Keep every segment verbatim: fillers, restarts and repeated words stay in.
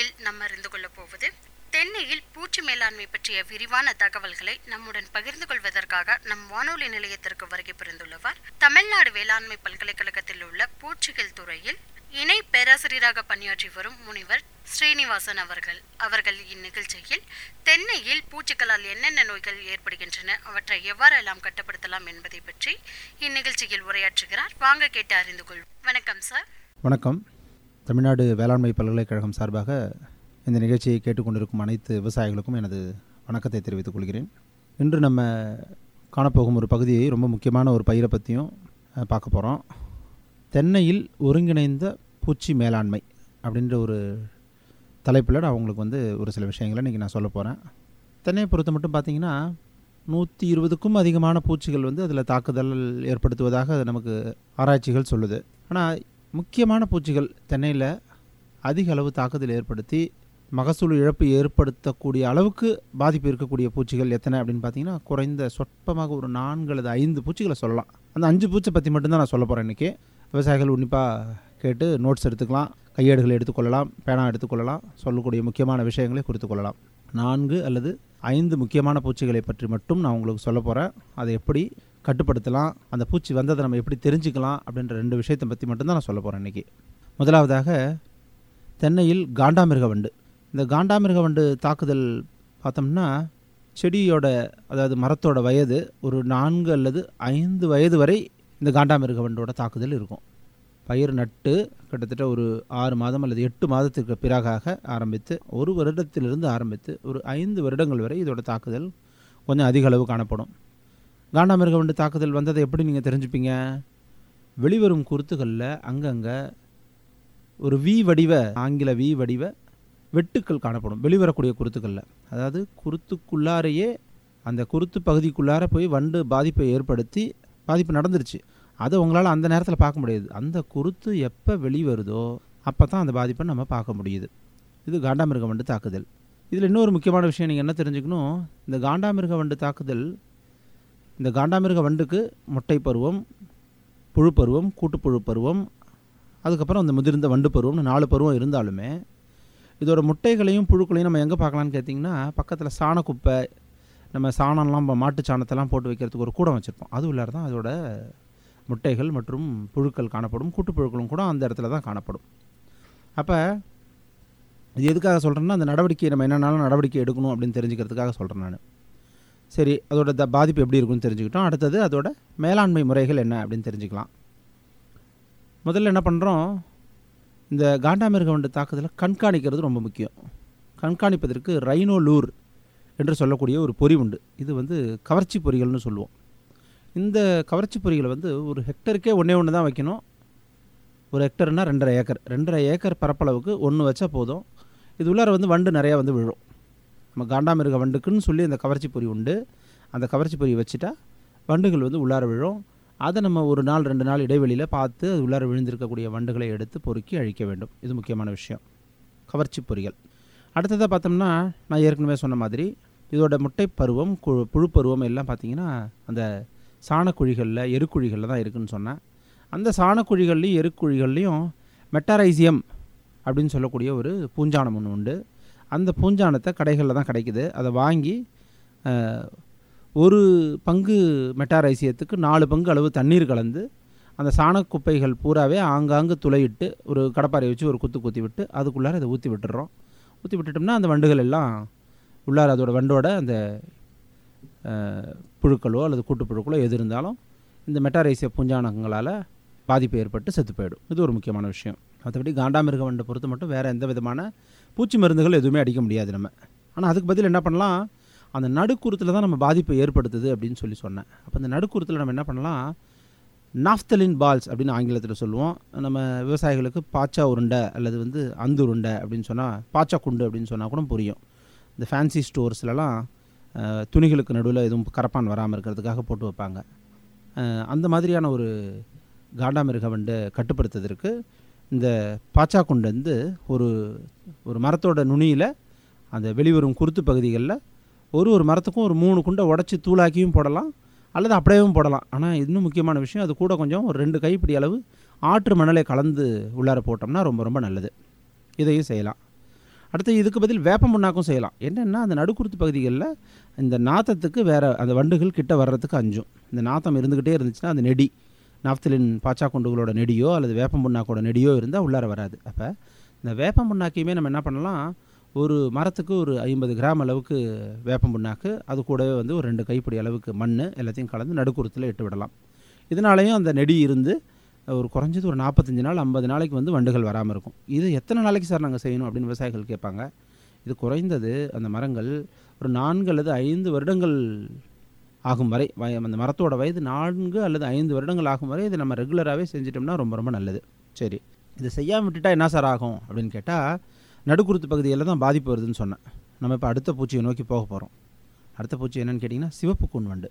நிகழ்ச்சியில் நம்ம அறிந்து கொள்ள போவது தென்னையில் பூச்சி மேலாண்மை பற்றிய விரிவான தகவல்களை நம்முடன் பகிர்ந்து கொள்வதற்காக நம் வானொலி நிலையத்திற்கு வருகை புரிந்துள்ளவர் தமிழ்நாடு வேளாண்மை பல்கலைக்கழகத்தில் உள்ள பூச்சிகள் துறையில் இணை பேராசிரியராக பணியாற்றி வரும் முனிவர் ஸ்ரீனிவாசன் அவர்கள். அவர்கள் இந்நிகழ்ச்சியில் தென்னையில் பூச்சிகளால் என்னென்ன நோய்கள் ஏற்படுகின்றன, அவற்றை எவ்வாறெல்லாம் கட்டுப்படுத்தலாம் என்பதை பற்றி இந்நிகழ்ச்சியில் உரையாற்றுகிறார். வாங்க கேட்டு அறிந்து கொள்வோம். வணக்கம் சார். வணக்கம். தமிழ்நாடு வேளாண்மை பல்கலைக்கழகம் சார்பாக இந்த நிகழ்ச்சியை கேட்டுக்கொண்டிருக்கும் அனைத்து விவசாயிகளுக்கும் எனது வணக்கத்தை தெரிவித்துக் கொள்கிறேன். இன்று நம்ம காணப்போகும் ஒரு பகுதியை ரொம்ப முக்கியமான ஒரு பயிரை பற்றியும் பார்க்க போகிறோம். தென்னையில் ஒருங்கிணைந்த பூச்சி மேலாண்மை அப்படின்ற ஒரு தலைப்பில் நான் உங்களுக்கு வந்து ஒரு சில விஷயங்களை இன்றைக்கி நான் சொல்ல போகிறேன். தென்னையை பொறுத்த மட்டும் பார்த்திங்கன்னா நூற்றி இருபதுக்கும் அதிகமான பூச்சிகள் வந்து அதில் தாக்குதல் ஏற்படுத்துவதாக நமக்கு ஆராய்ச்சிகள் சொல்லுது. ஆனால் முக்கியமான பூச்சிகள் தென்னையில் அதிக அளவு தாக்குதல் ஏற்படுத்தி மகசூல் இழப்பு ஏற்படுத்தக்கூடிய அளவுக்கு பாதிப்பு இருக்கக்கூடிய பூச்சிகள் எத்தனை அப்படின்னு பார்த்தீங்கன்னா குறைந்த சொற்பமாக ஒரு நான்கு அல்லது ஐந்து பூச்சிகளை சொல்லலாம். அந்த அஞ்சு பூச்சை பற்றி மட்டும்தான் நான் சொல்ல போகிறேன் இன்றைக்கி. விவசாயிகள் உன்னிப்பாக கேட்டு நோட்ஸ் எடுத்துக்கலாம், கையேடுகளை எடுத்துக்கொள்ளலாம், பேனா எடுத்துக்கொள்ளலாம், சொல்லக்கூடிய முக்கியமான விஷயங்களை குறித்து கொள்ளலாம். நான்கு அல்லது ஐந்து முக்கியமான பூச்சிகளை பற்றி மட்டும் நான் உங்களுக்கு சொல்ல போகிறேன். அதை எப்படி கட்டுப்படுத்தலாம், அந்த பூச்சி வந்ததை நம்ம எப்படி தெரிஞ்சுக்கலாம் அப்படின்ற ரெண்டு விஷயத்தை பற்றி மட்டும்தான் நான் சொல்ல போகிறேன் இன்றைக்கி. முதலாவதாக தென்னையில் காண்டாமிருக வண்டு. இந்த காண்டாமிருக வண்டு தாக்குதல் பார்த்தோம்னா செடியோட அதாவது மரத்தோட வயது ஒரு நான்கு அல்லது ஐந்து வயது வரை இந்த காண்டாமிருக வண்டோட தாக்குதல் இருக்கும். பயிர் நட்டு கிட்டத்தட்ட ஒரு ஆறு மாதம் அல்லது எட்டு மாதத்திற்கு பிறகாக ஆரம்பித்து ஒரு வருடத்திலிருந்து ஆரம்பித்து ஒரு ஐந்து வருடங்கள் வரை இதோட தாக்குதல் கொஞ்சம் அதிக அளவு காணப்படும். காண்டாமிருக வண்டு தாக்குதல் வந்ததை எப்படி நீங்கள் தெரிஞ்சுப்பீங்க? வெளிவரும் குருத்துகளில் அங்கங்கே ஒரு வி வடிவ ஆங்கில வி வடிவ வெட்டுக்கள் காணப்படும் வெளிவரக்கூடிய குருத்துக்களில். அதாவது குருத்துக்குள்ளாரையே அந்த குருத்து பகுதிக்குள்ளார போய் வண்டு பாதிப்பை ஏற்படுத்தி பாதிப்பு நடந்துருச்சு. அதை உங்களால் அந்த நேரத்தில் பார்க்க முடியாது. அந்த குருத்து எப்போ வெளிவருதோ அப்போ தான் அந்த பாதிப்பை நம்ம பார்க்க முடியுது. இது காண்டாமிருக வண்டு தாக்குதல். இதில் இன்னொரு முக்கியமான விஷயம் நீங்கள் என்ன தெரிஞ்சுக்கணும், இந்த காண்டாமிருக வண்டு தாக்குதல் இந்த காண்டாமிருக வண்டுக்கு முட்டை பருவம், புழு பருவம், கூட்டுப்புழு பருவம், அதுக்கப்புறம் அந்த முதிர்ந்த வண்டு பருவம்னு நாலு பருவம் இருந்தாலுமே இதோட முட்டைகளையும் புழுக்களையும் நம்ம எங்கே பார்க்கலான்னு கேட்டிங்கன்னா பக்கத்தில் சாணக்குப்பை, நம்ம சாணம்லாம் மாட்டு சாணத்தெல்லாம் போட்டு வைக்கிறதுக்கு ஒரு கூடம் வச்சுருப்போம். அது உள்ளார தான் அதோட முட்டைகள் மற்றும் புழுக்கள் காணப்படும். கூட்டுப்புழுக்களும் கூட அந்த இடத்துல தான் காணப்படும். அப்போ இது எதுக்காக சொல்கிறேன்னா அந்த நடவடிக்கை நம்ம என்னென்னாலும் நடவடிக்கை எடுக்கணும் அப்படின்னு தெரிஞ்சுக்கிறதுக்காக சொல்கிறேன் நான். சரி, அதோட த பாதிப்பு எப்படி இருக்குன்னு தெரிஞ்சுக்கிட்டோம். அடுத்தது அதோட மேலாண்மை முறைகள் என்ன அப்படின்னு தெரிஞ்சுக்கலாம். முதல்ல என்ன பண்ணுறோம், இந்த காண்டாமிருக வண்டு தாக்குதலை கண்காணிக்கிறது ரொம்ப முக்கியம். கண்காணிப்பதற்கு ரைனோலூர் என்று சொல்லக்கூடிய ஒரு பொறி உண்டு. இது வந்து கவர்ச்சி பொறிகள்னு சொல்லுவோம். இந்த கவர்ச்சி பொறிகளை வந்து ஒரு ஹெக்டருக்கே ஒன்றே ஒன்று தான் வைக்கணும். ஒரு ஹெக்டர்னால் ரெண்டரை ஏக்கர் ரெண்டரை ஏக்கர் பரப்பளவுக்கு ஒன்று வச்சா போதும். இது உள்ளார வந்து வண்டு நிறையா வந்து விழும். நம்ம காண்டாமிருக வண்டுக்குன்னு சொல்லி அந்த கவர்ச்சி பொறி உண்டு. அந்த கவர்ச்சி பொறி வச்சுட்டா வண்டுகள் வந்து உள்ளார விழும். அதை நம்ம ஒரு நாள் ரெண்டு நாள் இடைவெளியில் பார்த்து அது உள்ளார விழுந்திருக்கக்கூடிய வண்டுகளை எடுத்து பொறுக்கி அழிக்க வேண்டும். இது முக்கியமான விஷயம், கவர்ச்சி பொறிகள். அடுத்ததாக பார்த்தோம்னா நான் ஏற்கனவே சொன்ன மாதிரி இதோட முட்டை பருவம், கு புழு பருவம் எல்லாம் பார்த்திங்கன்னா அந்த சாணக்குழிகளில் எருக்குழிகளில் தான் இருக்குதுன்னு சொன்னேன். அந்த சாணக்குழிகள்லையும் எருக்குழிகள்லையும் மெட்டாரைசியம் அப்படின்னு சொல்லக்கூடிய ஒரு பூஞ்சானம் ஒன்று உண்டு. அந்த பூஞ்சானத்தை கடைகளில் தான் கிடைக்குது. அதை வாங்கி ஒரு பங்கு மெட்டாரைசியத்துக்கு நாலு பங்கு அளவு தண்ணீர் கலந்து அந்த சாணக்குப்பைகள் பூராவே ஆங்காங்கு துளையிட்டு ஒரு கடப்பாரை வச்சு ஒரு குத்து குத்தி விட்டு அதுக்குள்ளார இதை ஊற்றி விட்டுடுறோம். ஊற்றி விட்டுட்டோம்னா அந்த வண்டுகள் எல்லாம் உள்ளார அதோட வண்டோட அந்த புழுக்களோ அல்லது கூட்டுப்புழுக்களோ எது இருந்தாலும் இந்த மெட்டாரைசிய பூஞ்சானங்களால் பாதிப்பு ஏற்பட்டு செத்து போயிடும். இது ஒரு முக்கியமான விஷயம். மற்றபடி காண்டாமிருக வண்டை பொறுத்த மட்டும் வேறு எந்த விதமான பூச்சி மருந்துகள் எதுவுமே அடிக்க முடியாது நம்ம. ஆனால் அதுக்கு பதில் என்ன பண்ணலாம், அந்த நடுக்குருத்தில் தான் நம்ம பாதிப்பை ஏற்படுத்துது அப்படின்னு சொல்லி சொன்னேன். அப்போ அந்த நடுக்குருத்தில் நம்ம என்ன பண்ணலாம், நாஃப்தலின் பால்ஸ் அப்படின்னு ஆங்கிலத்தில் சொல்லுவோம். நம்ம விவசாயிகளுக்கு பாச்சா உருண்டை அல்லது வந்து அந்து உருண்டை அப்படின்னு சொன்னால் பாச்சா குண்டு அப்படின்னு சொன்னால் கூட புரியும். இந்த ஃபேன்சி ஸ்டோர்ஸ்லலாம் துணிகளுக்கு நடுவில் எதுவும் கரப்பான் வராமல் இருக்கிறதுக்காக போட்டு வைப்பாங்க. அந்த மாதிரியான ஒரு காண்டாமிருக வண்டை கட்டுப்படுத்துவதற்கு இந்த பாச்சா குண்டு வந்து ஒரு ஒரு மரத்தோட நுனியில் அந்த வெளிவரும் குருத்து பகுதிகளில் ஒரு ஒரு மரத்துக்கும் ஒரு மூணு குண்டை உடச்சி தூளாக்கியும் போடலாம் அல்லது அப்படியேவும் போடலாம். ஆனால் இன்னும் முக்கியமான விஷயம், அது கூட கொஞ்சம் ஒரு ரெண்டு கைப்பிடி அளவு ஆற்று மணலை கலந்து உள்ளார போட்டோம்னா ரொம்ப ரொம்ப நல்லது. இதையும் செய்யலாம். அடுத்து இதுக்கு பதில் வேப்பம் புண்ணாக்கும் செய்யலாம். என்னென்னா அந்த நடுக்குருத்து பகுதிகளில் இந்த நாற்றத்துக்கு வேறு அந்த வண்டுகள் கிட்ட வர்றதுக்கு அஞ்சும். இந்த நாற்றம் இருந்துக்கிட்டே இருந்துச்சுன்னா அந்த நெடி நாப்தலின் பாச்சா குண்டுகளோட நெடியோ அல்லது வேப்பம் புண்ணாக்கோட நெடியோ இருந்தால் உள்ளார வராது. அப்போ இந்த வேப்பம் புண்ணாக்கையுமே நம்ம என்ன பண்ணலாம், ஒரு மரத்துக்கு ஒரு ஐம்பது கிராம் அளவுக்கு வேப்பம் புண்ணாக்கு, அது கூடவே வந்து ஒரு ரெண்டு கைப்பிடி அளவுக்கு மண் எல்லாத்தையும் கலந்து நடுக்குருத்தில் இட்டு விடலாம். இதனாலேயும் அந்த நெடி இருந்து ஒரு குறைஞ்சது ஒரு நாற்பத்தஞ்சு நாள் ஐம்பது நாளைக்கு வந்து வண்டுகள் வராமல் இருக்கும். இது எத்தனை நாளைக்கு சார் நாங்கள் செய்யணும் அப்படின்னு விவசாயிகள் கேட்பாங்க. இது குறைந்தது அந்த மரங்கள் ஒரு நான்கு அல்லது ஐந்து வருடங்கள் ஆகும் வரை, அந்த மரத்தோட வயது நான்கு அல்லது ஐந்து வருடங்கள் ஆகும் வரை இதை நம்ம ரெகுலராகவே செஞ்சிட்டோம்னா ரொம்ப ரொம்ப நல்லது. சரி, இதை செய்யாமல் விட்டுட்டா என்ன சார் ஆகும் அப்படின்னு கேட்டால், நடுக்குருத்து பகுதியில் தான் பாதிப்பு வருதுன்னு சொன்னேன். நம்ம இப்போ அடுத்த பூச்சியை நோக்கி போக போகிறோம். அடுத்த பூச்சி என்னென்னு கேட்டிங்கன்னா சிவப்பு கூன் வண்டு.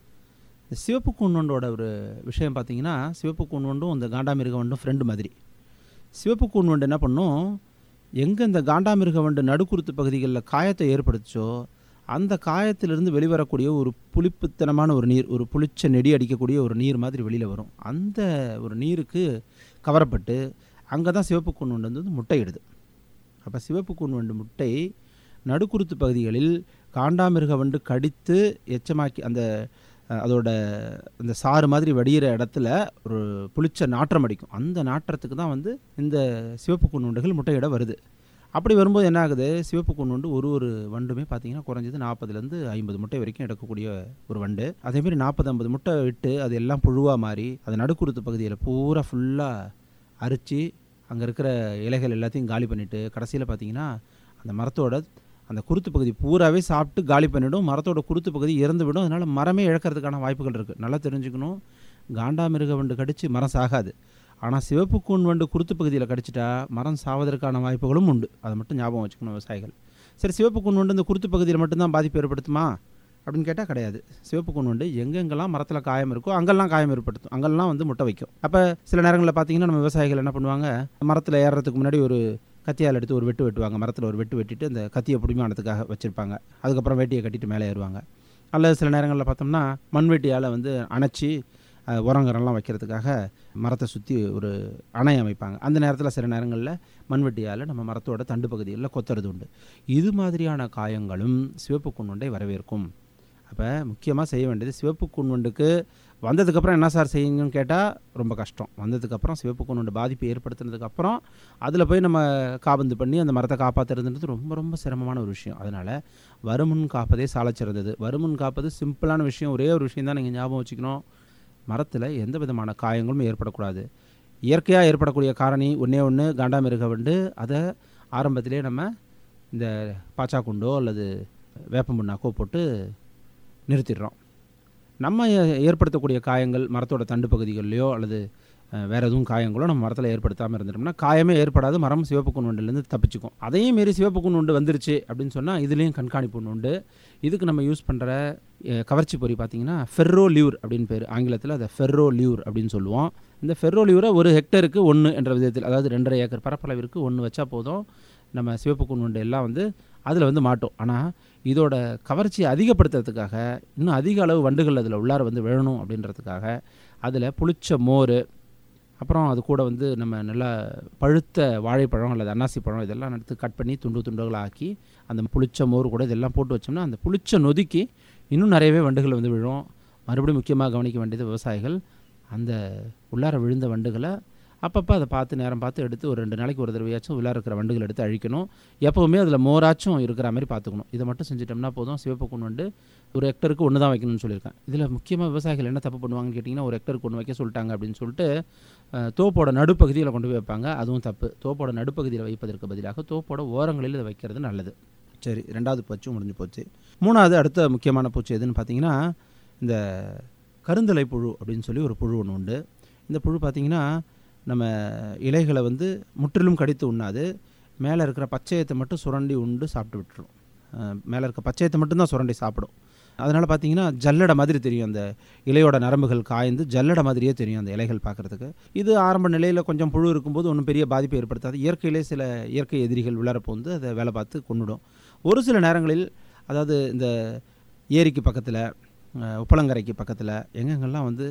இந்த சிவப்பு கூன் வண்டோட ஒரு விஷயம் பார்த்திங்கன்னா, சிவப்பு கூன் வண்டும் இந்த காண்டாமிருக வண்டும் ஃப்ரெண்டு மாதிரி. சிவப்பு கூன் வண்டு என்ன பண்ணும், எங்கே இந்த காண்டாமிருக வண்டு நடுக்குருத்து பகுதிகளில் காயத்தை ஏற்படுத்திச்சோ அந்த காயத்திலிருந்து வெளிவரக்கூடிய ஒரு புளிப்புத்தனமான ஒரு நீர், ஒரு புளிச்ச நெடி அடிக்கக்கூடிய ஒரு நீர் மாதிரி வெளியில் வரும். அந்த ஒரு நீருக்கு கவரப்பட்டு அங்கே தான் சிவப்பு கூன் வண்டு வந்து முட்டையிடுது. அப்போ சிவப்பு கூன் வண்டு முட்டை நடுக்குருத்து பகுதிகளில் காண்டாமிருக வண்டு கடித்து எச்சமாக்கி அந்த அதோட அந்த சாறு மாதிரி வடிகிற இடத்துல ஒரு புளிச்ச நாற்றம் அடிக்கும். அந்த நாற்றத்துக்கு தான் வந்து இந்த சிவப்பு கூன் வண்டுகள் முட்டையிட வருது. அப்படி வரும்போது என்ன ஆகுது, சிவப்பு கூன் வண்டு ஒரு ஒரு வண்டுமே பார்த்திங்கன்னா குறைஞ்சது நாற்பதுலேருந்து ஐம்பது முட்டை வரைக்கும் எடுக்கக்கூடிய ஒரு வண்டு. அதேமாதிரி நாற்பது ஐம்பது முட்டை விட்டு அது எல்லாம் புழுவாக மாறி அது நடுக்குருத்து பகுதியில் பூரா ஃபுல்லாக அரித்து அங்கே இருக்கிற இலைகள் எல்லாத்தையும் காலி பண்ணிவிட்டு கடைசியில் பார்த்திங்கன்னா அந்த மரத்தோட அந்த குருத்து பகுதி பூராவே சாப்பிட்டு காலி பண்ணிவிடும். மரத்தோட குருத்து பகுதி இறந்து விடும். அதனால் மரமே இழக்கிறதுக்கான வாய்ப்புகள் இருக்குது. நல்லா தெரிஞ்சுக்கணும், காண்டாமிருக வண்டு கடித்து மரம் சாகாது. ஆனால் சிவப்பு கூன் வண்டு குருத்து பகுதியில் கடிச்சிட்டா மரம் சாவதற்கான வாய்ப்புகளும் உண்டு. அதை மட்டும் ஞாபகம் வச்சுக்கணும் விவசாயிகள். சரி, சிவப்பு கூன் வண்டு இந்த குருத்து பகுதியில் மட்டும்தான் பாதிப்பு ஏற்படுத்துமா அப்படின்னு கேட்டால் கிடையாது. சிவப்பு கூன் வண்டு எங்கெங்கெல்லாம் மரத்தில் காயம் இருக்கோ அங்கெல்லாம் காயம் ஏற்படுத்தும், அங்கெல்லாம் வந்து முட்டை வைக்கும். அப்போ சில நேரங்களில் பார்த்திங்கன்னா நம்ம விவசாயிகள் என்ன பண்ணுவாங்க, மரத்தில் ஏறுறதுக்கு முன்னாடி ஒரு கத்தியால் எடுத்து ஒரு வெட்டு வெட்டுவாங்க. மரத்தில் ஒரு வெட்டு வெட்டிட்டு அந்த கத்தியை பிடிமானத்துக்காக வச்சுருப்பாங்க. அதுக்கப்புறம் வேட்டியை கட்டிட்டு மேலே ஏறுவாங்க. அல்லது சில நேரங்களில் பார்த்தோம்னா மண்வெட்டியால் வந்து அணைச்சி உரங்கரெல்லாம் வைக்கிறதுக்காக மரத்தை சுற்றி ஒரு அணை அமைப்பாங்க. அந்த நேரத்தில் சில நேரங்களில் மண்வெட்டியால் நம்ம மரத்தோட தண்டு பகுதிகளில் கொத்துறது உண்டு. இது மாதிரியான காயங்களும் சிவப்பு கூன் வண்டை வரவேற்கும். அப்போ முக்கியமாக செய்ய வேண்டியது, சிவப்பு கூன் வண்டுக்கு வந்ததுக்கப்புறம் என்ன சார் செய்யுங்கன்னு கேட்டால் ரொம்ப கஷ்டம். வந்ததுக்கப்புறம் சிவப்பு கூன் வண்டு பாதிப்பு ஏற்படுத்தினதுக்கப்புறம் அதில் போய் நம்ம காபந்து பண்ணி அந்த மரத்தை காப்பாற்றுறதுன்றது ரொம்ப ரொம்ப சிரமமான ஒரு விஷயம். அதனால் வருமுன் காப்பதே சாலச்சிறந்தது. வருமுன் காப்பது சிம்பிளான விஷயம். ஒரே ஒரு விஷயம் தான் நீங்கள் ஞாபகம் வச்சுக்கணும், மரத்தில் எந்த விதமான காயங்களும் ஏற்படக்கூடாது. இயற்கையாக ஏற்படக்கூடிய காரணி ஒன்றே ஒன்று காண்டாமிருக வண்டு. அதை ஆரம்பத்திலே நம்ம இந்த பாச்சா குண்டோ அல்லது வேப்பம் புண்ணாக்கோ போட்டு நிறுத்திடுறோம். நம்ம ஏற்படுத்தக்கூடிய காயங்கள் மரத்தோட தண்டு பகுதிகளிலையோ அல்லது வேறு எதுவும் காயங்களோ நம்ம மரத்தில் ஏற்படுத்தாமல் இருந்துட்டோம்னா காயமே ஏற்படாது, மரம் சிவப்பு கூன் வண்டுலேருந்து தப்பிச்சுக்கும். அதையும் மீறி சிவப்பு கூன் வண்டு வந்துருச்சு அப்படின்னு சொன்னால் இதுலேயும் கண்காணிப்பு ஒன்று உண்டு. இதுக்கு நம்ம யூஸ் பண்ணுற கவர்ச்சி பொறி பார்த்திங்கன்னா ஃபெர்ரோ லியூர் அப்படின்னு பேர். ஆங்கிலத்தில் அதை ஃபெர்ரோ லியூர் அப்படின்னு சொல்லுவோம். இந்த ஃபெர்ரோ லியூரை ஒரு ஹெக்டருக்கு ஒன்று என்ற விதத்தில், அதாவது ரெண்டரை ஏக்கர் பரப்பளவிற்கு ஒன்று வச்சா போதும், நம்ம சிவப்பு கூன் வண்டு எல்லாம் வந்து அதில் வந்து மாட்டோம். ஆனால் இதோட கவர்ச்சியை அதிகப்படுத்துறதுக்காக இன்னும் அதிக அளவு வண்டுகள் அதில் உள்ளார வந்து விழணும் அப்படின்றதுக்காக அதில் புளிச்ச மோர், அப்புறம் அது கூட வந்து நம்ம நல்லா பழுத்த வாழைப்பழம் அல்லது அன்னாசி பழம் இதெல்லாம் எடுத்து கட் பண்ணி துண்டு துண்டுகளாக ஆக்கி அந்த புளிச்ச மோர் கூட இதெல்லாம் போட்டு வச்சோம்னா அந்த புளிச்ச நொதிக்கு இன்னும் நிறையவே வண்டுகள் வந்து விழும். மறுபடியும் முக்கியமாக கவனிக்க வேண்டியது விவசாயிகள், அந்த உள்ளார விழுந்த வண்டுகளை அப்பப்போ அதை பார்த்து நேரம் பார்த்து எடுத்து ஒரு ரெண்டு நாளைக்கு ஒரு தடவையாச்சும் உள்ளார இருக்கிற வண்டுகள் எடுத்து அழிக்கணும். எப்போவுமே அதில் மோராச்சும் இருக்கிற மாதிரி பார்த்துக்கணும். இதை மட்டும் செஞ்சிட்டோம்னா போதும். சிவப்பு கூன் வண்டு ஒரு ஹெக்டருக்கு ஒன்று தான் வைக்கணும்னு சொல்லியிருக்கேன். இதில் முக்கியமாக விவசாயிகள் என்ன தப்பு பண்ணுவாங்கன்னு கேட்டிங்கன்னா, ஒரு ஹெக்டருக்கு ஒன்று வைக்க சொல்லிட்டாங்க அப்படின்னு சொல்லிட்டு தோப்போட நடுப்பகுதியில் கொண்டு போய் வைப்பாங்க. அதுவும் தப்பு. தோப்போட நடுப்பகுதியில் வைப்பதற்கு பதிலாக தோப்போட ஓரங்களில் இதை வைக்கிறது நல்லது. சரி, ரெண்டாவது பூச்சி முடிஞ்சு போச்சு. மூணாவது அடுத்த முக்கியமான பூச்சி எதுன்னு பார்த்தீங்கன்னா, இந்த கருந்தலை புழு அப்படின்னு சொல்லி ஒரு புழு ஒன்று உண்டு. இந்த புழு பார்த்திங்கன்னா நம்ம இலைகளை வந்து முற்றிலும் கடித்து உண்ணாது. மேலே இருக்கிற பச்சையத்தை மட்டும் சுரண்டி உண்டு சாப்பிட்டு விட்டுரும். மேலே இருக்க பச்சையத்தை மட்டும்தான் சுரண்டி சாப்பிடும். அதனால் பார்த்திங்கன்னா ஜல்லடை மாதிரி தெரியும். அந்த இலையோட நரம்புகள் காய்ந்து ஜல்லடை மாதிரியே தெரியும் அந்த இலைகள் பார்க்குறதுக்கு. இது ஆரம்ப நிலையில் கொஞ்சம் புழு இருக்கும்போது ஒன்றும் பெரிய பாதிப்பை ஏற்படுத்தாது. இயற்கையிலே சில இயற்கை எதிரிகள் உள்ளாரப்போ வந்து அதை வேலை பார்த்து கொண்டுடும். ஒரு சில நேரங்களில், அதாவது இந்த ஏரிக்கு பக்கத்தில், உப்பளங்கரைக்கு பக்கத்தில் எங்கெங்கெல்லாம் வந்து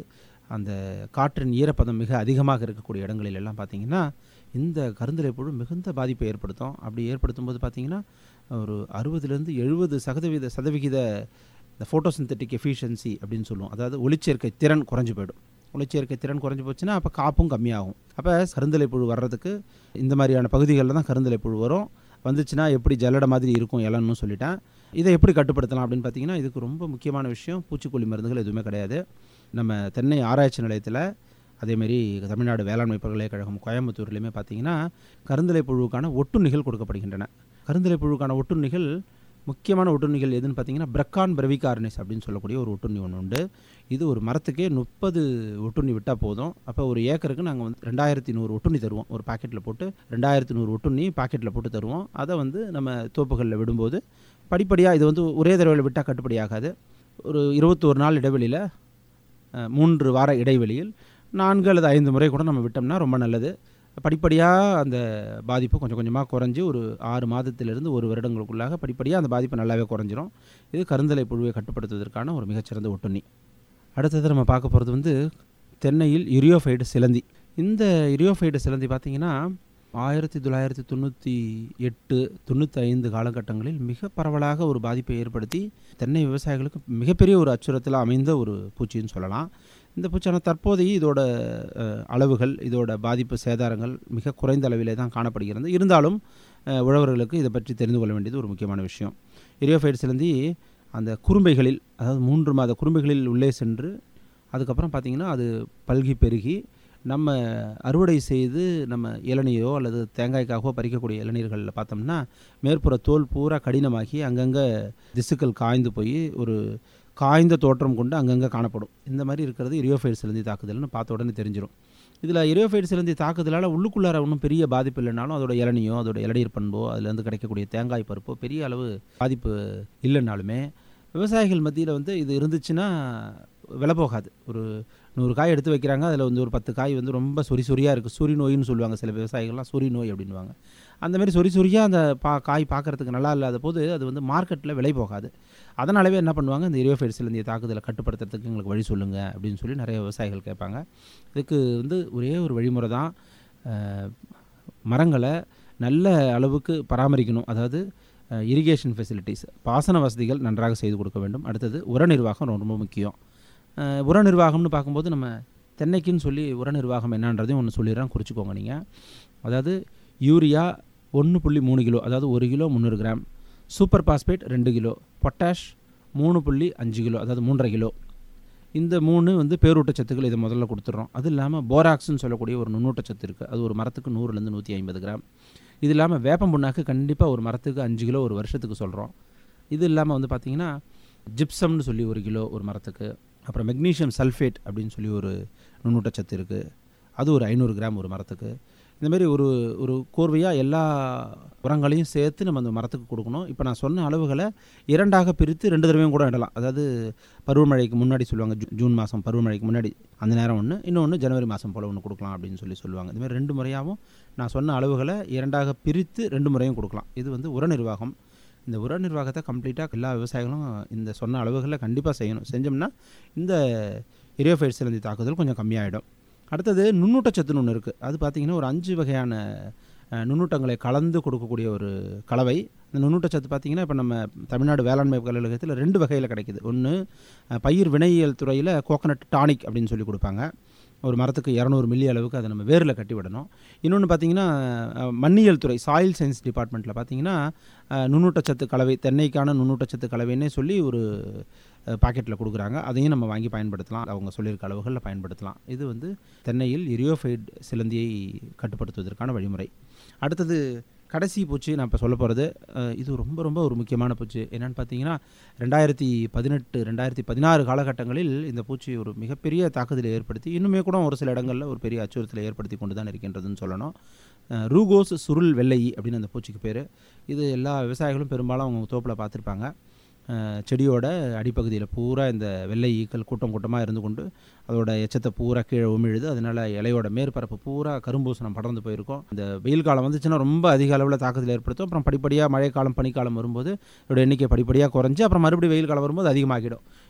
அந்த காற்றின் ஈரப்பதம் மிக அதிகமாக இருக்கக்கூடிய இடங்களில் எல்லாம் பார்த்திங்கன்னா இந்த கருந்தலை புழு மிகுந்த பாதிப்பை ஏற்படுத்தும். அப்படி ஏற்படுத்தும் போது பார்த்திங்கன்னா ஒரு அறுபதுலேருந்து எழுபது சதவீத சதவிகித இந்த ஃபோட்டோசிந்தட்டிக் எஃபிஷியன்சி அப்படின்னு சொல்லுவோம். அதாவது ஒளிச்சேர்க்கை திறன் குறைஞ்சி போயிடும். ஒளிச்சேர்க்கை திறன் குறைஞ்சி போச்சுன்னா அப்போ காப்பும் கம்மியாகும். அப்போ கருந்தலை புழு வர்றதுக்கு இந்த மாதிரியான பகுதிகளில் தான் கருந்தலை புழு வரும். வந்துச்சுன்னா எப்படி ஜல்லடை மாதிரி இருக்கும் இலன்னு சொல்லிட்டேன். இதை எப்படி கட்டுப்படுத்தலாம் அப்படின்னு பார்த்தீங்கன்னா இதுக்கு ரொம்ப முக்கியமான விஷயம் பூச்சிக்கொல்லி மருந்துகள் எதுவுமே கிடையாது. நம்ம தென்னை ஆராய்ச்சி நிலையத்தில் அதேமாரி தமிழ்நாடு வேளாண்மை பல்கலைக்கழகம் கோயம்புத்தூர்லேயுமே பார்த்திங்கன்னா கருந்தலை புழுவுக்கான ஒட்டுண்ணிகள் கொடுக்கப்படுகின்றன. கருந்தலை புழுவுக்கான ஒட்டுண்ணிகள் முக்கியமான ஒட்டுண்ணிகள் எதுன்னு பார்த்தீங்கன்னா பிரக்கான் பிரவிகார்னிஸ் அப்படின்னு சொல்லக்கூடிய ஒரு ஒட்டுண்ணி ஒன்று உண்டு. இது ஒரு மரத்துக்கே முப்பது ஒட்டுண்ணி விட்டால் போதும். அப்போ ஒரு ஏக்கருக்கு நாங்கள் வந்து ரெண்டாயிரத்தி நூறு ஒட்டுண்ணி தருவோம். ஒரு பாக்கெட்டில் போட்டு ரெண்டாயிரத்தி நூறு ஒட்டுண்ணி பாக்கெட்டில் போட்டு தருவோம். அதை வந்து நம்ம தோப்புகளில் விடும்போது படிப்படியாக இது வந்து ஒரே தடவையில் விட்டால் கட்டுப்படி ஆகாது. ஒரு இருபத்தோரு நாள் இடைவெளியில் மூன்று வார இடைவெளியில் நான்கு அல்லது ஐந்து முறை கூட நம்ம விட்டோம்னா ரொம்ப நல்லது. படிப்படியாக அந்த பாதிப்பு கொஞ்சம் கொஞ்சமாக குறைஞ்சி ஒரு ஆறு மாதத்திலிருந்து ஒரு வருடங்களுக்குள்ளாக படிப்படியாக அந்த பாதிப்பு நல்லாவே குறைஞ்சிரும். இது கருந்தலை புழுவை கட்டுப்படுத்துவதற்கான ஒரு மிகச்சிறந்த ஒட்டுண்ணி. அடுத்தது நம்ம பார்க்க போகிறது வந்து தென்னையில் யுரியோஃபைடு சிலந்தி. இந்த யுரியோஃபைடு சிலந்தி பார்த்திங்கன்னா ஆயிரத்தி தொள்ளாயிரத்தி தொண்ணூற்றி எட்டு தொண்ணூற்றி ஐந்து காலகட்டங்களில் மிக பரவலாக ஒரு பாதிப்பை ஏற்படுத்தி தென்னை விவசாயிகளுக்கு மிகப்பெரிய ஒரு அச்சுறுத்தலாக அமைந்த ஒரு பூச்சின்னு சொல்லலாம். இந்த பூச்சியான தற்போதைய இதோட அளவுகள் இதோட பாதிப்பு சேதாரங்கள் மிக குறைந்த அளவிலே தான் காணப்படுகிறது. இருந்தாலும் உழவர்களுக்கு இதை பற்றி தெரிந்து கொள்ள வேண்டியது ஒரு முக்கியமான விஷயம். யுரியோஃபைடு சிலந்தி அந்த குறும்பைகளில் அதாவது மூன்று மாத குறும்பைகளில் உள்ளே சென்று அதுக்கப்புறம் பார்த்திங்கன்னா அது பல்கி பெருகி நம்ம அறுவடை செய்து நம்ம இளநீரோ அல்லது தேங்காய்க்காகவோ பறிக்கக்கூடிய இளநீர்களில் பார்த்தோம்னா மேற்புற தோல் பூரா கடினமாகி அங்கங்கே திசுக்கள் காய்ந்து போய் ஒரு காய்ந்த தோற்றம் கொண்டு அங்கங்கே காணப்படும். இந்த மாதிரி இருக்கிறது யுரியோஃபைடு சிலந்தி தாக்குதல்னு பார்த்த உடனே தெரிஞ்சிடும். இதில் யுரியோஃபைடு சிலந்தி தாக்குதலால் உள்ளுக்குள்ளார ஒன்றும் பெரிய பாதிப்பு இல்லைனாலும் அதோட இளநியோ அதோட இளநீர் பண்போ அதுலேருந்து கிடைக்கக்கூடிய தேங்காய் பருப்போ பெரிய அளவு பாதிப்பு இல்லைனாலுமே விவசாயிகள் மத்தியில் வந்து இது இருந்துச்சுன்னா விலை போகாது. ஒரு நூறு காய் எடுத்து வைக்கிறாங்க, அதில் வந்து ஒரு பத்து காய் வந்து ரொம்ப சொறி சொறியாக இருக்குது. சொறி நோயின்னு சொல்லுவாங்க சில விவசாயிகள்லாம், சொறி நோய் அப்படின்வாங்க. அந்தமாரி சொறி சொறியாக அந்த பா காய் பார்க்குறதுக்கு நல்லா இல்லாத போது அது வந்து மார்க்கெட்டில் விலை போகாது. அதனாலவே என்ன பண்ணுவாங்க, இந்த யுரியோஃபைடு சிலந்தியை தாக்குதலை கட்டுப்படுத்துறதுக்கு எங்களுக்கு வழி சொல்லுங்கள் அப்படின்னு சொல்லி நிறைய விவசாயிகள் கேட்பாங்க. இதுக்கு வந்து ஒரே ஒரு வழிமுறை தான், மரங்களை நல்ல அளவுக்கு பராமரிக்கணும். அதாவது இரிகேஷன் ஃபெசிலிட்டிஸ் பாசன வசதிகள் நன்றாக செய்து கொடுக்க வேண்டும். அடுத்தது உர நிர்வாகம் ரொம்ப முக்கியம். உர நிர்வாகம்னு பார்க்கும்போது நம்ம தென்னைக்குன்னு சொல்லி உர நிர்வாகம் என்னன்றதையும் ஒன்று சொல்லிடுறேன், குறிச்சிக்கோங்க நீங்கள். அதாவது யூரியா ஒன்று புள்ளி மூணு கிலோ, அதாவது ஒரு கிலோ முந்நூறு கிராம், சூப்பர் பாஸ்பேட் ரெண்டு கிலோ, பொட்டாஷ் மூணு புள்ளி அஞ்சு கிலோ, அதாவது மூன்றரை கிலோ. இந்த மூணு வந்து பேரூட்டச்சத்துக்கள் இதை முதல்ல கொடுத்துட்றோம். அது இல்லாமல் போராக்ஸ்ன்னு சொல்லக்கூடிய ஒரு நுண்ணூட்டச்சத்து இருக்குது, அது ஒரு மரத்துக்கு நூறுலேருந்து நூற்றி ஐம்பது கிராம். இது இல்லாமல் வேப்பம் புண்ணாக்கு கண்டிப்பாக ஒரு மரத்துக்கு அஞ்சு கிலோ ஒரு வருஷத்துக்கு சொல்கிறோம். இது இல்லாமல் வந்து பார்த்திங்கன்னா ஜிப்சம்னு சொல்லி ஒரு கிலோ ஒரு மரத்துக்கு. அப்புறம் மெக்னீஷியம் சல்ஃபேட் அப்படின்னு சொல்லி ஒரு நுண்ணூட்டச்சத்து இருக்குது, அது ஒரு ஐநூறு கிராம் ஒரு மரத்துக்கு. இந்தமாரி ஒரு ஒரு கோர்வையாக எல்லா உரங்களையும் சேர்த்து நம்ம அந்த மரத்துக்கு கொடுக்கணும். இப்போ நான் சொன்ன அளவுகளை இரண்டாக பிரித்து ரெண்டு தடவையும் கூட இடலாம். அதாவது பருவமழைக்கு முன்னாடி சொல்லுவாங்க, ஜூ ஜூன் மாதம் பருவமழைக்கு முன்னாடி அந்த நேரம் ஒன்று, இன்னொன்று ஜனவரி மாதம் போல் ஒன்று கொடுக்கலாம் அப்படின்னு சொல்லி சொல்லுவாங்க. இதுமாதிரி ரெண்டு முறையாகவும் நான் சொன்ன அளவுகளை இரண்டாக பிரித்து ரெண்டு முறையும் கொடுக்கலாம். இது வந்து உர நிர்வாகம். இந்த உர நிர்வாகத்தை கம்ப்ளீட்டாக எல்லா விவசாயிகளும் இந்த சொன்ன அளவுகளில் கண்டிப்பாக செய்யணும். செஞ்சோம்னா இந்த யுரியோஃபைடு சிலந்தி தாக்குதல் கொஞ்சம் கம்மியாகிடும். அடுத்தது நுண்ணூட்டச்சத்துன்னு ஒன்று இருக்குது. அது பார்த்திங்கன்னா ஒரு அஞ்சு வகையான நுண்ணூட்டங்களை கலந்து கொடுக்கக்கூடிய ஒரு கலவை. இந்த நுண்ணூட்டச்சத்து பார்த்திங்கன்னா இப்போ நம்ம தமிழ்நாடு வேளாண்மை பல்கலைக்கழகத்தில் ரெண்டு வகையில் கிடைக்கிது. ஒன்று பயிர் வினையியல் துறையில் கோகனட் டானிக் அப்படின்னு சொல்லி கொடுப்பாங்க. ஒரு மரத்துக்கு இரநூறு மில்லி அளவுக்கு அதை நம்ம வேரில் கட்டி விடணும். இன்னொன்று பார்த்திங்கன்னா மண்ணியல் துறை சாயில் சயின்ஸ் டிபார்ட்மெண்ட்டில் பார்த்திங்கன்னா நுண்ணூட்டச்சத்து கலவை, தென்னைக்கான நுண்ணூட்டச்சத்து கலவைன்னே சொல்லி ஒரு பாக்கெட்டில் கொடுக்குறாங்க. அதையும் நம்ம வாங்கி பயன்படுத்தலாம், அவங்க சொல்லியிருக்க அளவுகளில் பயன்படுத்தலாம். இது வந்து தென்னையில் யுரியோஃபைடு சிலந்தியை கட்டுப்படுத்துவதற்கான வழிமுறை. அடுத்தது கடைசி பூச்சி நான் இப்போ சொல்ல போகிறது, இது ரொம்ப ரொம்ப ஒரு முக்கியமான பூச்சி. என்னென்னு பார்த்தீங்கன்னா ரெண்டாயிரத்தி பதினெட்டு ரெண்டாயிரத்தி பதினாறு காலகட்டங்களில் இந்த பூச்சி ஒரு மிகப்பெரிய தாக்குதலை ஏற்படுத்தி இன்னுமே கூட ஒரு சில இடங்களில் ஒரு பெரிய அச்சுறுத்தலை ஏற்படுத்தி கொண்டு தான் இருக்கின்றதுன்னு சொல்லணும். ரூகோஸ் சுருள் வெள்ளை அப்படின்னு அந்த பூச்சிக்கு பேர். இது எல்லா விவசாயிகளும் பெரும்பாலும் அவங்க தோப்பில் பார்த்துருப்பாங்க. செடியோட அடிப்பகுதியில் பூரா இந்த வெள்ளை ஈக்கள் கூட்டம் கூட்டமாக இருந்து கொண்டு அதோட எச்சத்தை பூரா கீழே உமிழுது. அதனால் இலையோட மேற்பரப்பு பூரா கரும்பூசணம் படர்ந்து போயிருக்கும். இந்த வெயில் காலம் வந்துச்சுன்னா ரொம்ப அதிக அளவில் தாக்குதல் ஏற்படுத்தும். அப்புறம் படிப்படியாக மழைக்காலம் பனிக்காலம் வரும்போது இதோட எண்ணிக்கை படிப்படியாக குறைஞ்சி அப்புறம் மறுபடியும் வெயில் காலம் வரும்போது அதிகமாகிடும்.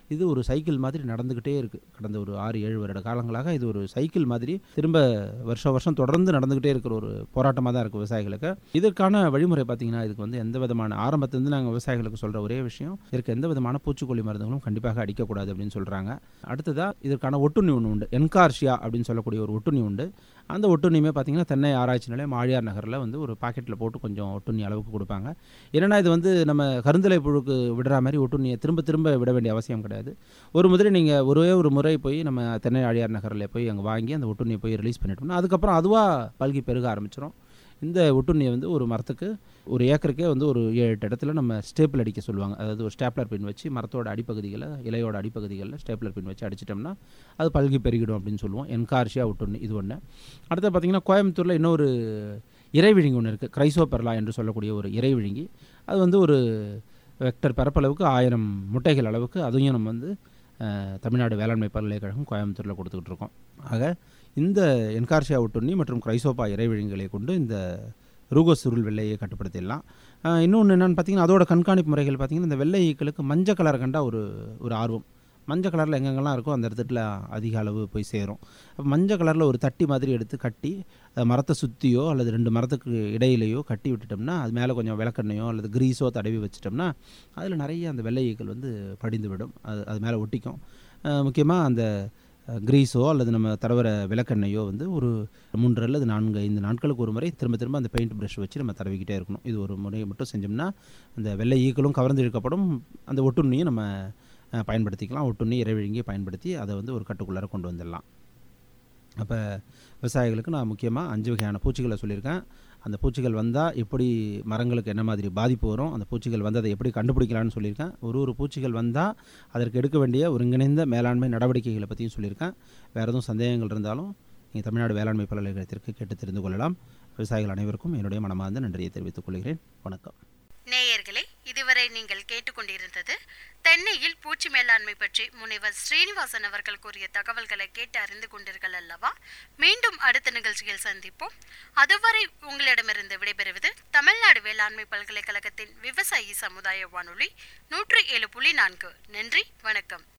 இது ஒரு சைக்கிள் மாதிரி நடந்துக்கிட்டே இருக்குது. கடந்த ஒரு ஆறு ஏழு வருட காலங்களாக இது ஒரு சைக்கிள் மாதிரி திரும்ப வருஷம் வருஷம் தொடர்ந்து நடந்துக்கிட்டே இருக்கிற ஒரு போராட்டமாக தான் இருக்குது விவசாயிகளுக்கு. இதற்கான வழிமுறை பார்த்திங்கன்னா, இதுக்கு வந்து எந்த விதமான ஆரம்பத்துலேருந்து நாங்கள் விவசாயிகளுக்கு சொல்கிற ஒரே விஷயம், இதற்கு எந்த விதமான பூச்சிக்கொல்லி மருந்துகளும் கண்டிப்பாக அடிக்கக்கூடாது அப்படின்னு சொல்கிறாங்க. அடுத்ததாக இதற்கான ஒட்டுண்ணி ஒன்று உண்டு, என்கார்சியா அப்படின்னு சொல்லக்கூடிய ஒரு ஒட்டுண்ணி உண்டு. அந்த ஒட்டுண்ணியுமே பார்த்திங்கன்னா தென்னை ஆராய்ச்சி நிலையம் ஆழியார் நகரில் வந்து ஒரு பாக்கெட்டில் போட்டு கொஞ்சம் ஒட்டுண்ணி அளவுக்கு கொடுப்பாங்க. ஏன்னா இது வந்து நம்ம கருந்தலை புழுக்கு விடுற மாதிரி ஒட்டுண்ணியை திரும்ப திரும்ப விட வேண்டிய அவசியம் கிடையாது. ஒரு முறை நீங்கள் ஒரே ஒரு முறை போய் நம்ம தென்னை ஆழியார் நகரில் போய் அங்கே வாங்கி அந்த ஒட்டுண்ணியை போய் ரிலீஸ் பண்ணிட்டோம்னா அதுக்கப்புறம் அதுவாக பல்கி பெருக ஆரம்பிச்சிடும். இந்த ஒட்டுண்ணியை வந்து ஒரு மரத்துக்கு ஒரு ஏக்கருக்கே வந்து ஒரு ஏழு எட்டு இடத்துல நம்ம ஸ்டேப்பிள் அடிக்க சொல்லுவாங்க. அதாவது ஒரு ஸ்டேப்லர் பின் வச்சு மரத்தோட அடிப்பகுதிகளை இலையோட அடிப்பகுதிகளில் ஸ்டேப்லர் பின் வச்சு அடிச்சிட்டோம்னா அது பல்கி பெருகிடும் அப்படின்னு சொல்லுவோம். என்கார்சியா ஒட்டுண்ணி இது ஒன்று. அடுத்து பார்த்திங்கன்னா கோயம்புத்தூரில் இன்னொரு இறைவிழுங்கி ஒன்று இருக்குது, கிரைசோபெர்லா என்று சொல்லக்கூடிய ஒரு இறைவிழுங்கி. அது வந்து ஒரு ஹெக்டர் பரப்பளவுக்கு ஆயிரம் முட்டைகள் அளவுக்கு அதையும் நம்ம வந்து தமிழ்நாடு வேளாண்மை பல்கலைக்கழகம் கோயம்புத்தூரில் கொடுத்துக்கிட்டு இருக்கோம். ஆக இந்த என்கார்சியா ஒட்டுண்ணி மற்றும் கிரைசோபா இறைவிழுங்களை கொண்டு இந்த ரூகோஸ் சுருள் வெள்ளையை கட்டுப்படுத்திடலாம். இன்னொன்று என்னென்னு பார்த்தீங்கன்னா, அதோட கண்காணிப்பு முறைகள் பார்த்திங்கன்னா, இந்த வெள்ளை ஈக்களுக்கு மஞ்சள் கலரை கண்டா ஒரு ஒரு ஆர்வம். மஞ்சள் கலரில் எங்கெங்கெல்லாம் இருக்கோ அந்த இடத்துல அதிக அளவு போய் சேரும். அப்போ மஞ்சள் கலரில் ஒரு தட்டி மாதிரி எடுத்து கட்டி மரத்தை சுற்றியோ அல்லது ரெண்டு மரத்துக்கு இடையிலையோ கட்டி விட்டுட்டோம்னா அது மேலே கொஞ்சம் விளக்கெண்ணையோ அல்லது கிரீஸோ தடவி வச்சிட்டோம்னா அதில் நிறைய அந்த வெள்ளை ஈக்கள் வந்து படிந்து விடும். அது அது மேலே ஒட்டிக்கும். முக்கியமாக அந்த கிரீஸோ அல்லது நம்ம தடவுற விளக்கெண்ணையோ வந்து ஒரு மூன்று அல்லது நான்கு ஐந்து நாட்களுக்கு ஒரு முறை திரும்ப திரும்ப அந்த பெயிண்ட் ப்ரஷ் வச்சு நம்ம தடவிக்கிட்டே இருக்கணும். இது ஒரு முறையை மட்டும் செஞ்சோம்னா அந்த வெள்ளை ஈக்களும் கவர்ந்து இழுக்கப்படும், அந்த ஒட்டுண்ணியும் நம்ம பயன்படுத்திக்கலாம். ஒட்டுண்ணி இறைவிழுங்கியை பயன்படுத்தி அதை வந்து ஒரு கட்டுக்குள்ளார கொண்டு வந்துடலாம். அப்போ விவசாயிகளுக்கு நான் முக்கியமாக அஞ்சு வகையான பூச்சிகளை சொல்லியிருக்கேன். அந்த பூச்சிகள் வந்தால் எப்படி மரங்களுக்கு என்ன மாதிரி பாதிப்பு வரும், அந்த பூச்சிகள் வந்து அதை எப்படி கண்டுபிடிக்கலான்னு சொல்லியிருக்கேன். ஒரு ஒரு பூச்சிகள் வந்தால் அதற்கு எடுக்க வேண்டிய ஒருங்கிணைந்த மேலாண்மை நடவடிக்கைகளை பற்றியும் சொல்லியிருக்கேன். வேறு எதுவும் சந்தேகங்கள் இருந்தாலும் நீங்கள் தமிழ்நாடு வேளாண்மை பல்கலைக்கழகத்திற்கு கேட்டு தெரிந்து கொள்ளலாம். விவசாயிகள் அனைவருக்கும் என்னுடைய மனமார்ந்த நன்றியை தெரிவித்துக் கொள்கிறேன். வணக்கம். நேயர்களே, இதுவரை நீங்கள் கேட்டுக்கொண்டிருந்தது தென்னையில் பூச்சி மேலாண்மை பற்றி முனைவர் ஸ்ரீனிவாசன் அவர்கள் கூறிய தகவல்களை கேட்டு அறிந்து கொண்டீர்கள் அல்லவா? மீண்டும் அடுத்த நிகழ்ச்சியில் சந்திப்போம். அதுவரை உங்களிடமிருந்து விடைபெறுவது தமிழ்நாடு வேளாண்மை பல்கலைக்கழகத்தின் விவசாயி சமுதாய வானொலி நூற்றி ஏழு புள்ளி நான்கு. நன்றி, வணக்கம்.